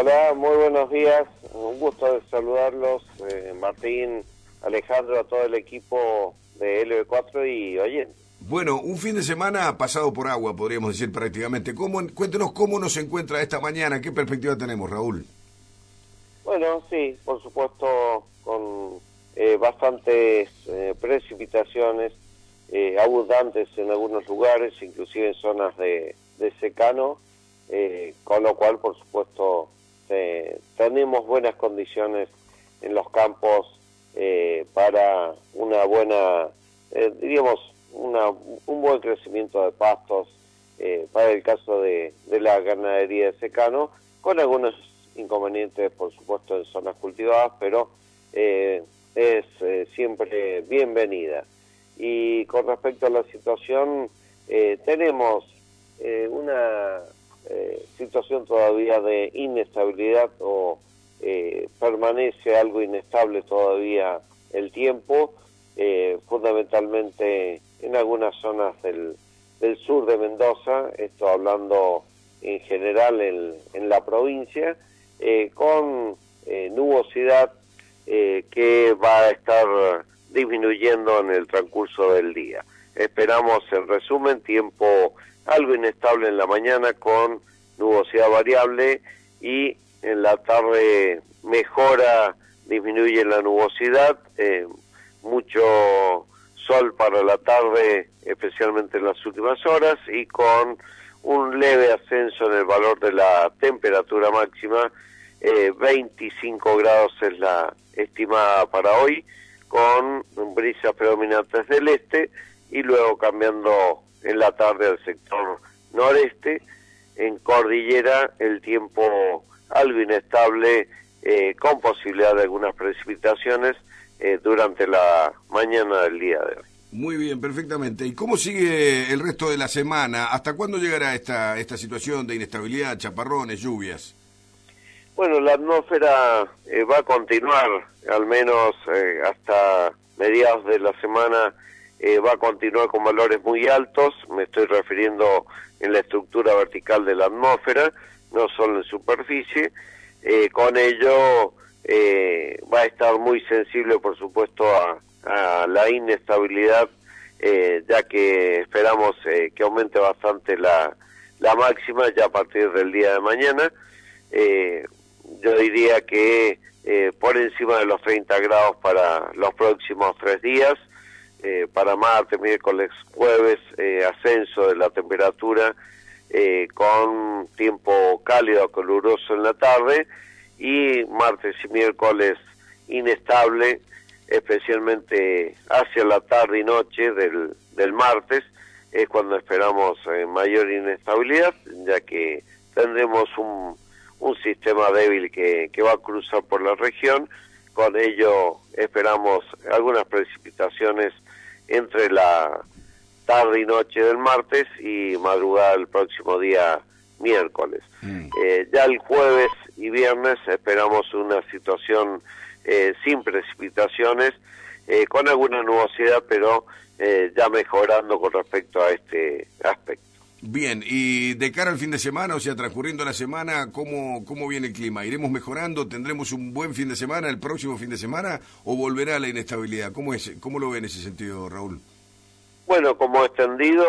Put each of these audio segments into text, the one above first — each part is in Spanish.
Hola, muy buenos días. Un gusto de saludarlos, Martín, Alejandro, a todo el equipo de LB4 y oyentes. Bueno, un fin de semana pasado por agua, podríamos decir prácticamente. Cuéntenos cómo nos encuentra esta mañana, qué perspectiva tenemos, Raúl. Bueno, sí, por supuesto, con bastantes precipitaciones abundantes en algunos lugares, inclusive en zonas de secano, con lo cual, por supuesto, tenemos buenas condiciones en los campos para una buena, diríamos, un buen crecimiento de pastos para el caso de la ganadería de secano, con algunos inconvenientes, por supuesto, en zonas cultivadas, pero es siempre bienvenida. Y con respecto a la situación, tenemos una situación todavía de inestabilidad o permanece algo inestable todavía el tiempo, fundamentalmente en algunas zonas del sur de Mendoza, esto hablando en general en la provincia, con nubosidad que va a estar disminuyendo en el transcurso del día. Esperamos, en resumen, tiempo algo inestable en la mañana con nubosidad variable y en la tarde mejora, disminuye la nubosidad, mucho sol para la tarde, especialmente en las últimas horas, y con un leve ascenso en el valor de la temperatura máxima, 25 grados es la estimada para hoy, con brisas predominantes del este y luego cambiando en la tarde al sector noreste. En cordillera el tiempo algo inestable, con posibilidad de algunas precipitaciones durante la mañana del día de hoy. Muy bien, perfectamente. ¿Y cómo sigue el resto de la semana? ¿Hasta cuándo llegará esta situación de inestabilidad, chaparrones, lluvias? Bueno, la atmósfera va a continuar, al menos hasta mediados de la semana, va a continuar con valores muy altos. Me estoy refiriendo en la estructura vertical de la atmósfera, no solo en superficie. Con ello va a estar muy sensible, por supuesto, a la inestabilidad, ya que esperamos que aumente bastante la máxima ya a partir del día de mañana. Yo diría que por encima de los 30 grados para los próximos 3 días, para martes, miércoles, jueves, ascenso de la temperatura con tiempo cálido, caluroso en la tarde, y martes y miércoles inestable, especialmente hacia la tarde y noche del martes, es cuando esperamos mayor inestabilidad, ya que tendremos un sistema débil que va a cruzar por la región. Con ello esperamos algunas precipitaciones entre la tarde y noche del martes y madrugada del próximo día miércoles. Ya el jueves y viernes esperamos una situación sin precipitaciones, con alguna nubosidad, pero ya mejorando con respecto a este aspecto. Bien, y de cara al fin de semana, o sea, transcurriendo la semana, ¿cómo viene el clima? ¿Iremos mejorando? ¿Tendremos un buen fin de semana el próximo fin de semana o volverá la inestabilidad? ¿Cómo lo ve en ese sentido, Raúl? Bueno, como extendido,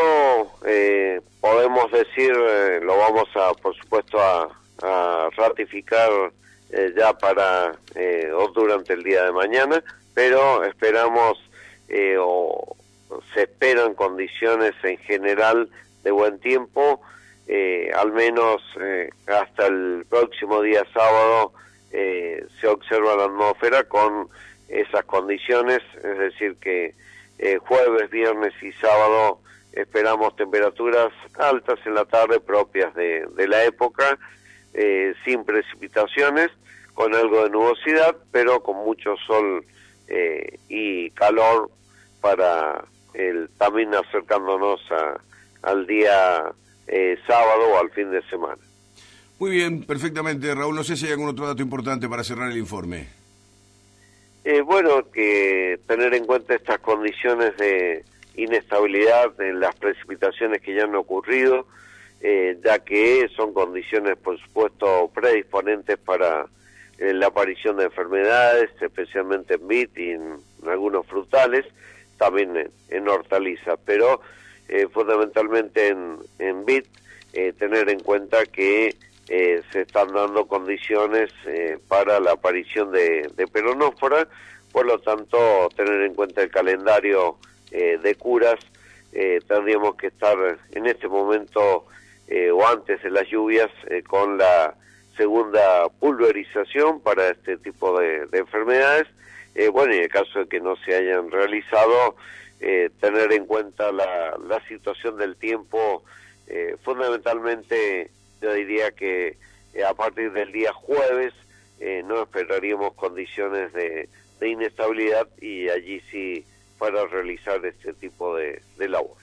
podemos decir, lo vamos a, por supuesto, a ratificar ya para o durante el día de mañana, pero esperamos o se esperan condiciones en general de buen tiempo, al menos hasta el próximo día sábado se observa la atmósfera con esas condiciones, es decir que jueves, viernes y sábado esperamos temperaturas altas en la tarde propias de la época, sin precipitaciones, con algo de nubosidad, pero con mucho sol y calor para también acercándonos al día sábado o al fin de semana. Muy bien, perfectamente, Raúl. No sé si hay algún otro dato importante para cerrar el informe. Bueno, que tener en cuenta estas condiciones de inestabilidad en las precipitaciones que ya han ocurrido, ya que son condiciones, por supuesto, predisponentes para la aparición de enfermedades, especialmente en vid y en algunos frutales, también en hortalizas, pero fundamentalmente en vid, tener en cuenta que se están dando condiciones para la aparición de peronófora, por lo tanto tener en cuenta el calendario de curas. Tendríamos que estar en este momento o antes de las lluvias con la segunda pulverización para este tipo de enfermedades. Bueno, y en el caso de que no se hayan realizado, tener en cuenta la situación del tiempo. Fundamentalmente yo diría que a partir del día jueves no esperaríamos condiciones de inestabilidad, y allí sí para realizar este tipo de labor.